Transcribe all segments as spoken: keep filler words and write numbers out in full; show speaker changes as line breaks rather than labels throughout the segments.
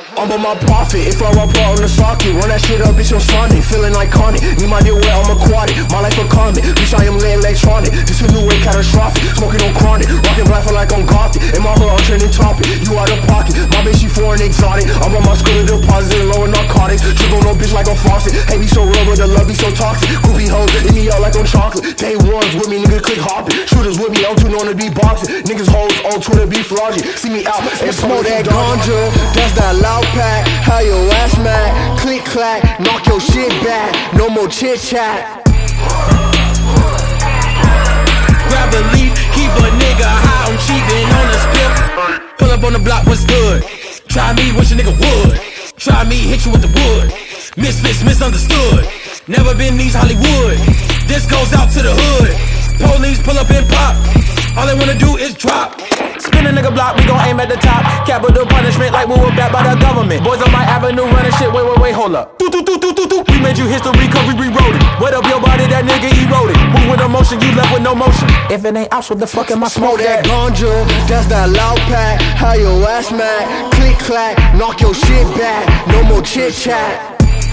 I'm on my profit, if I walk out on the socket, run that shit up, bitch, on Sunday. Feeling iconic, need my deal where I'm aquatic. My life a comic, bitch, I am lit electronic. This a new way catastrophic, smoking on chronic. Rockin' black for like I'm gothic. In my hood, I'm trending topic. You out of pocket, my bitch, she foreign exotic. I'm on my school deposit, lower narcotics. Trip on no bitch like I'm faucet. Hate me so real, but the love be so toxic. Groupie hoes, eat me out like I'm chocolate. Day ones with me, nigga, click hopping. Shooters with me, I'm too known to be boxing. Niggas hoes on Twitter be flogging. See me out and smoke that ganja. That's that loud pack. How your ass mad? Click clack, knock your shit back. No more chit chat.
Grab a leaf, keep a nigga high on cheating on the spit. Pull up on the block, what's good? Try me, wish a nigga would. Try me, hit you with the wood. Misfits, misunderstood. Never been these Hollywood. This goes out to the hood. Police pull up and pop. All they wanna do is drop. Spin a nigga block, we gon' aim at the top. Capital punishment like we were backed by the government. Boys on my avenue running shit, wait, wait, wait, hold up. Do, do, do, do, do, do. We made you history, cause we rewrote it. Wet up your body, that nigga eroded. Move with emotion, you left with no motion. If it ain't ops, what the fuck am I smoke
that
at?
Ganja, that's that loud pack. How your ass mad? Click clack, knock your shit back. No more chit chat.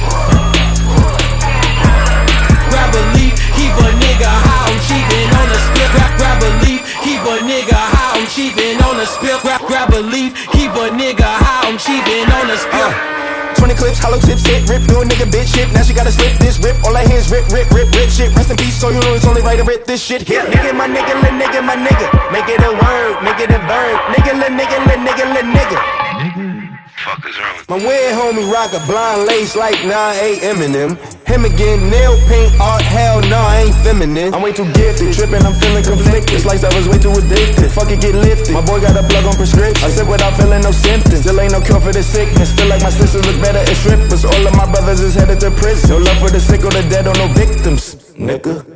Grab a leaf, keep a nigga high on cheating on the spit. Grab, grab a leaf, keep a nigga high on cheating on the spit. Grab, grab a leaf, keep a nigga high on cheating on the spit.
Uh, twenty clips, hollow tips, hit, rip, do a nigga bitch shit. Now she gotta slip this, rip, all her hands rip, rip, rip, rip shit. Rest in peace, so you know it's only right to rip this shit. Yeah, nigga, my nigga, lil' nigga, my nigga. Make it a word, make it a verb. Nigga, lil' nigga, lil' nigga, lil' nigga.
Fuck is wrong with
My weird homie rock a blind lace like nine eight Eminem. Him again, nail paint art, hell no, I ain't feminine. I'm way too gifted, tripping, I'm feeling conflicted. This lifestyle was way too addictive, fuck it, get lifted. My boy got a plug on prescription, I sip without feeling no symptoms. Still ain't no cure for the sickness, feel like my sisters look better as strippers. All of my brothers is headed to prison. No love for the sick or the dead or no victims, nigga.